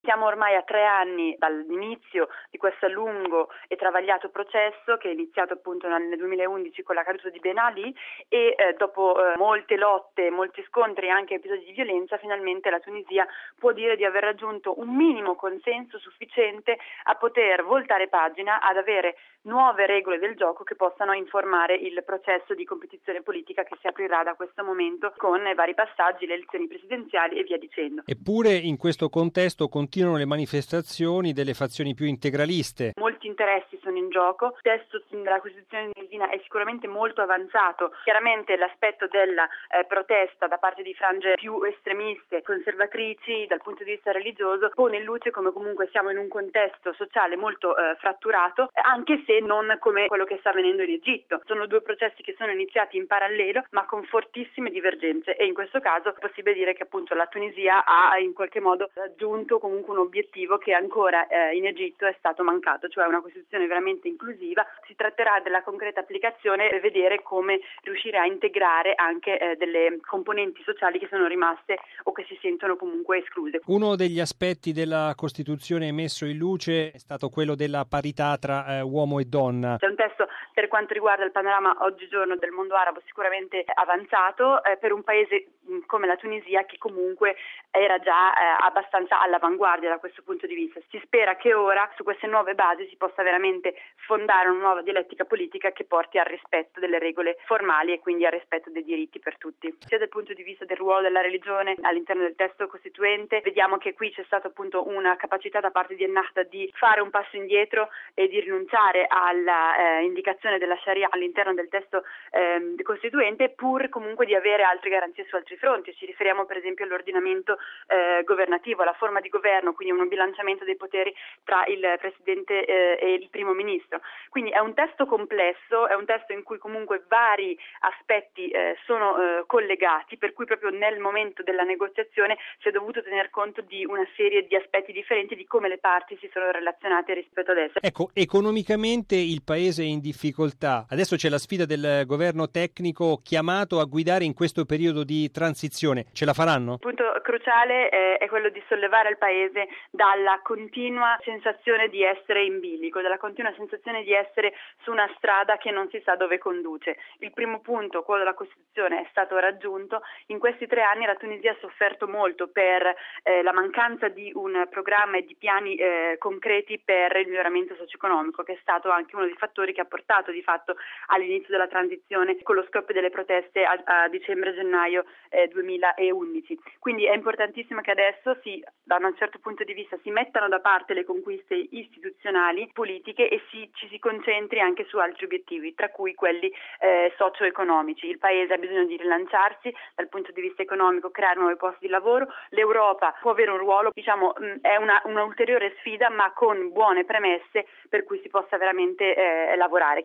Siamo ormai a 3 anni dall'inizio di questo lungo e travagliato processo che è iniziato appunto nel 2011 con la caduta di Ben Ali e dopo molte lotte, molti scontri e anche episodi di violenza, finalmente la Tunisia può dire di aver raggiunto un minimo consenso sufficiente a poter voltare pagina, ad avere nuove regole del gioco che possano informare il processo di competizione politica che si aprirà da questo momento con i vari passaggi, le elezioni presidenziali e via dicendo. Eppure in questo contesto continuano le manifestazioni delle fazioni più integraliste. Molti interessi sono in gioco, il testo della Costituzione tunisina è sicuramente molto avanzato, chiaramente l'aspetto della protesta da parte di frange più estremiste, conservatrici dal punto di vista religioso, pone in luce come comunque siamo in un contesto sociale molto fratturato, anche se non come quello che sta avvenendo in Egitto. Sono due processi che sono iniziati in parallelo ma con fortissime divergenze e in questo caso è possibile dire che appunto la Tunisia ha in qualche modo raggiunto comunque un obiettivo che ancora in Egitto è stato mancato, cioè una Costituzione veramente inclusiva. Si tratterà della concreta applicazione e vedere come riuscire a integrare anche delle componenti sociali che sono rimaste o che si sentono comunque escluse. Uno degli aspetti della Costituzione messo in luce è stato quello della parità tra uomo e donna. C'è un testo per quanto riguarda il panorama oggigiorno del mondo arabo sicuramente avanzato per un paese come la Tunisia che comunque era già abbastanza all'avanguardia da questo punto di vista. Si spera che ora su queste nuove basi si possa veramente fondare una nuova dialettica politica che porti al rispetto delle regole formali e quindi al rispetto dei diritti per tutti. Sia dal punto di vista del ruolo della religione all'interno del testo costituente, vediamo che qui c'è stata appunto una capacità da parte di Ennahda di fare un passo indietro e di rinunciare alla indicazione della Sharia all'interno del testo costituente, pur comunque di avere altre garanzie su altri fronti. Ci riferiamo per esempio all'ordinamento governativo, alla forma di governo, quindi un bilanciamento dei poteri tra il Presidente e il Primo Ministro. Quindi è un testo complesso, è un testo in cui comunque vari aspetti sono collegati, per cui proprio nel momento della negoziazione si è dovuto tener conto di una serie di aspetti differenti di come le parti si sono relazionate rispetto ad esse. Ecco, economicamente il paese è in difficoltà. Adesso c'è la sfida del governo tecnico chiamato a guidare in questo periodo di transizione. Ce la faranno? Il punto cruciale è quello di sollevare il paese dalla continua sensazione di essere in bilico, dalla continua sensazione di essere su una strada che non si sa dove conduce. Il primo punto, quello della Costituzione, è stato raggiunto. In questi 3 anni la Tunisia ha sofferto molto per la mancanza di un programma e di piani concreti per il miglioramento socio-economico, che è stato anche uno dei fattori che ha portato di fatto all'inizio della transizione con lo scoppio delle proteste a dicembre-gennaio 2011. Quindi è importantissimo che adesso da un certo punto di vista si mettano da parte le conquiste istituzionali, politiche e ci si concentri anche su altri obiettivi, tra cui quelli socio-economici. Il paese ha bisogno di rilanciarsi dal punto di vista economico, creare nuovi posti di lavoro. L'Europa può avere un ruolo, è una ulteriore sfida, ma con buone premesse per cui si possa veramente lavorare.